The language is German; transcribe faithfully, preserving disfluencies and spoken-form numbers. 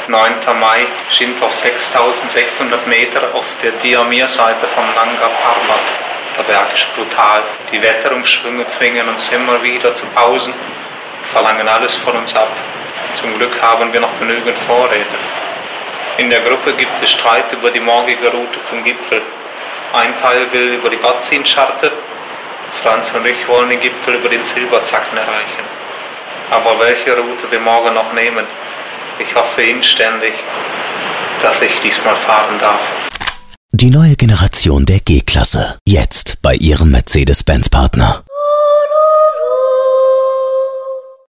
neunter Mai, sind auf sechstausendsechshundert Meter auf der Diamir-Seite vom Nanga Parbat. Der Berg ist brutal. Die Wetterumschwünge zwingen uns immer wieder zu Pausen und verlangen alles von uns ab. Zum Glück haben wir noch genügend Vorräte. In der Gruppe gibt es Streit über die morgige Route zum Gipfel. Ein Teil will über die Batsin-Scharte, Franz und ich wollen den Gipfel über den Silberzacken erreichen. Aber welche Route wir morgen noch nehmen, ich hoffe inständig, dass ich diesmal fahren darf. Die neue Generation der G-Klasse. Jetzt bei Ihrem Mercedes-Benz-Partner.